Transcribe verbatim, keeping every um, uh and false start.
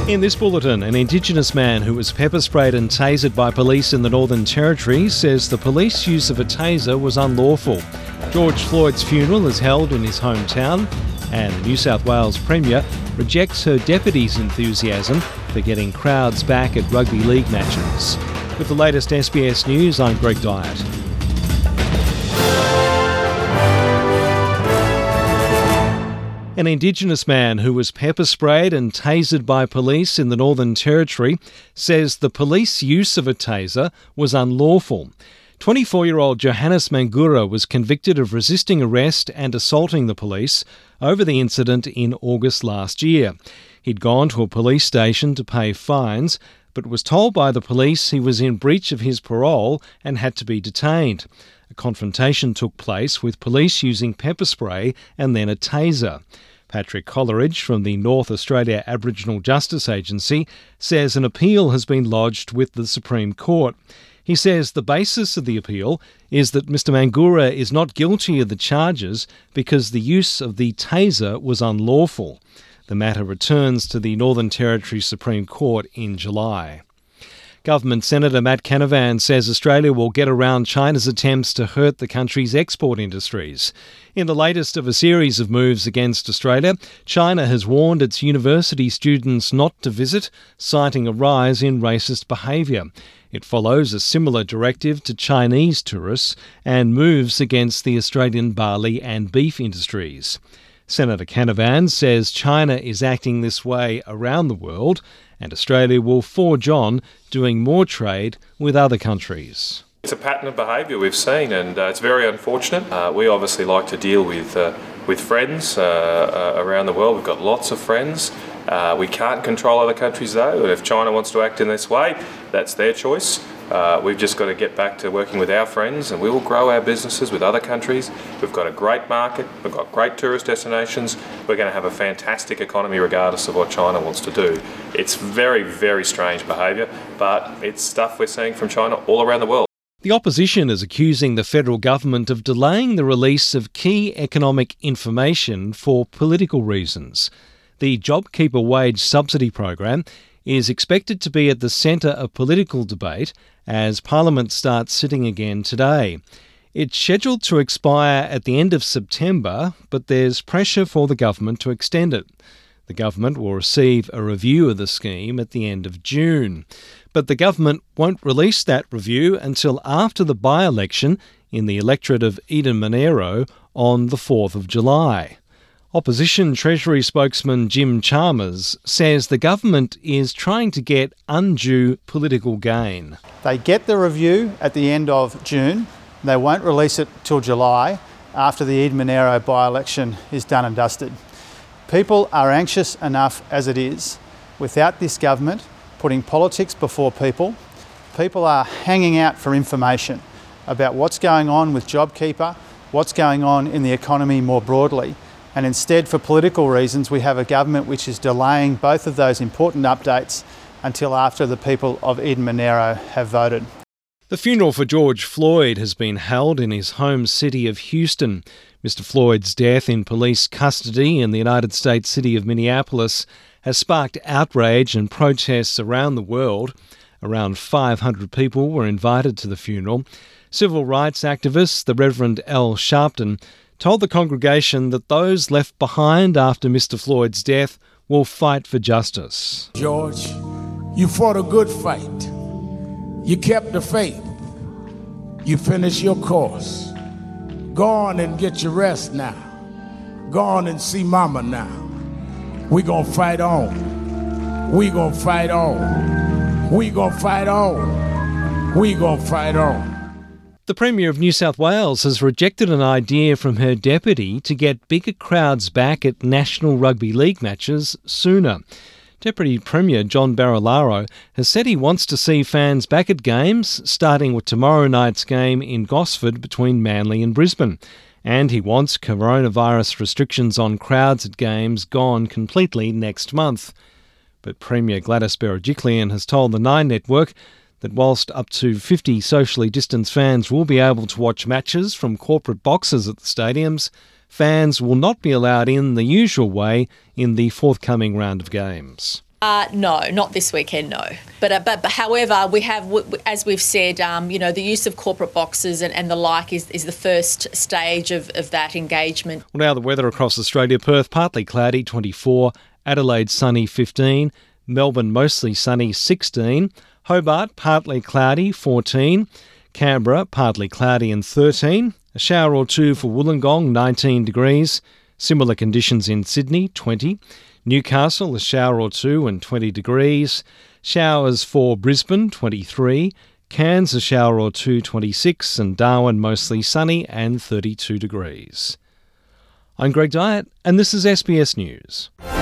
In this bulletin, an Indigenous man who was pepper sprayed and tasered by police in the Northern Territory says the police use of a taser was unlawful. George Floyd's funeral is held in his hometown, and the New South Wales Premier rejects her deputy's enthusiasm for getting crowds back at rugby league matches. With the latest S B S News, I'm Greg Dyett. An Indigenous man who was pepper sprayed and tasered by police in the Northern Territory says the police use of a taser was unlawful. twenty-four-year-old Johannes Mangura was convicted of resisting arrest and assaulting the police over the incident in August last year. He'd gone to a police station to pay fines, but was told by the police he was in breach of his parole and had to be detained. A confrontation took place with police using pepper spray and then a taser. Patrick Coleridge from the North Australia Aboriginal Justice Agency says an appeal has been lodged with the Supreme Court. He says the basis of the appeal is that Mister Mangura is not guilty of the charges because the use of the taser was unlawful. The matter returns to the Northern Territory Supreme Court in July. Government Senator Matt Canavan says Australia will get around China's attempts to hurt the country's export industries. In the latest of a series of moves against Australia, China has warned its university students not to visit, citing a rise in racist behaviour. It follows a similar directive to Chinese tourists and moves against the Australian barley and beef industries. Senator Canavan says China is acting this way around the world, and Australia will forge on doing more trade with other countries. It's a pattern of behaviour we've seen, and uh, it's very unfortunate. Uh, we obviously like to deal with uh, with friends uh, uh, around the world. We've got lots of friends. Uh, we can't control other countries though, and if China wants to act in this way, that's their choice. Uh, we've just got to get back to working with our friends, and we will grow our businesses with other countries. We've got a great market, we've got great tourist destinations, we're going to have a fantastic economy regardless of what China wants to do. It's very, very strange behaviour, but it's stuff we're seeing from China all around the world. The opposition is accusing the federal government of delaying the release of key economic information for political reasons. The JobKeeper wage subsidy program is expected to be at the centre of political debate as Parliament starts sitting again today. It's scheduled to expire at the end of September, but there's pressure for the government to extend it. The government will receive a review of the scheme at the end of June. But the government won't release that review until after the by-election in the electorate of Eden Monaro on the fourth of July. Opposition Treasury spokesman Jim Chalmers says the government is trying to get undue political gain. They get the review at the end of June. They won't release it till July after the Eden Monaro by-election is done and dusted. People are anxious enough as it is without this government putting politics before people. People are hanging out for information about what's going on with JobKeeper, what's going on in the economy more broadly. And instead, for political reasons, we have a government which is delaying both of those important updates until after the people of Eden Monaro have voted. The funeral for George Floyd has been held in his home city of Houston. Mister Floyd's death in police custody in the United States city of Minneapolis has sparked outrage and protests around the world. Around five hundred people were invited to the funeral. Civil rights activist, the Reverend Al Sharpton, told the congregation that those left behind after Mister Floyd's death will fight for justice. George, you fought a good fight. You kept the faith. You finished your course. Go on and get your rest now. Go on and see Mama now. We gonna fight on. We gonna fight on. We gonna fight on. We gonna fight on. The Premier of New South Wales has rejected an idea from her deputy to get bigger crowds back at national rugby league matches sooner. Deputy Premier John Barilaro has said he wants to see fans back at games, starting with tomorrow night's game in Gosford between Manly and Brisbane. And he wants coronavirus restrictions on crowds at games gone completely next month. But Premier Gladys Berejiklian has told the Nine Network that whilst up to fifty socially distanced fans will be able to watch matches from corporate boxes at the stadiums, fans will not be allowed in the usual way in the forthcoming round of games. Uh, no, not this weekend, no. But, uh, but, but however, we have, as we've said, um, you know, the use of corporate boxes and, and the like is, is the first stage of, of that engagement. Well, now the weather across Australia: Perth partly cloudy, twenty-four; Adelaide sunny, fifteen; Melbourne mostly sunny, sixteen; Hobart partly cloudy, fourteen; Canberra partly cloudy and thirteen; a shower or two for Wollongong, nineteen degrees; similar conditions in Sydney, twenty; Newcastle, a shower or two and twenty degrees; showers for Brisbane, twenty-three; Cairns, a shower or two, twenty-six; and Darwin mostly sunny and thirty-two degrees. I'm Greg Dyett, and this is S B S News.